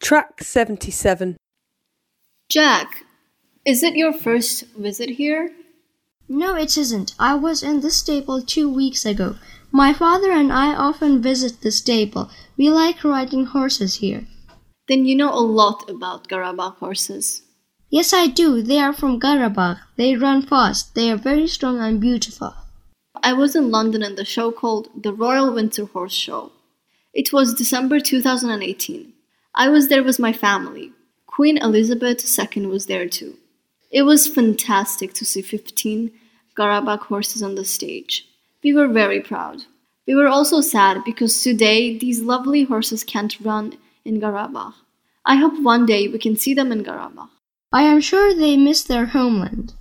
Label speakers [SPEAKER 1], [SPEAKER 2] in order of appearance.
[SPEAKER 1] Track 77.
[SPEAKER 2] Jack, is it your first visit here?
[SPEAKER 3] No, it isn't. I was in the stable 2 weeks ago. My father and I often visit the stable. We like riding horses here.
[SPEAKER 2] Then you know a lot about Karabakh horses.
[SPEAKER 3] Yes, I do. They are from Karabakh. They run fast. They are very strong and beautiful.
[SPEAKER 2] I was in London in the show called the Royal Winter Horse Show. It was December 2018. I was there with my family. Queen Elizabeth II was there too. It was fantastic to see 15 Karabakh horses on the stage. We were very proud. We were also sad because today these lovely horses can't run in Karabakh. I hope one day we can see them in Karabakh.
[SPEAKER 3] I am sure they miss their homeland.